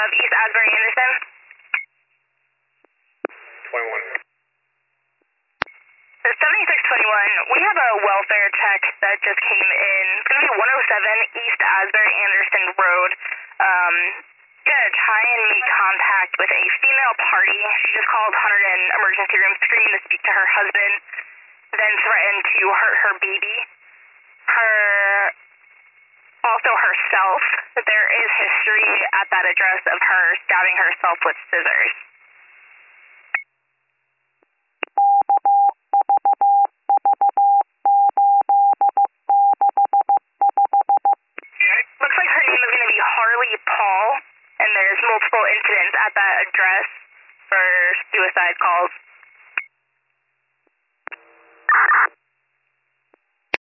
of East Asbury Anderson. 21. 7621, we have a welfare check that just came in. It's going to be 107 East Asbury Anderson Road. Gonna try and make contact with a female party. She just called Hunterdon Emergency Room screaming to speak to her husband, then threatened to hurt her baby. Also herself. There is history at that address of her stabbing herself with scissors. Looks like her name is going to be Harley Paul, and there's multiple incidents at that address for suicide calls.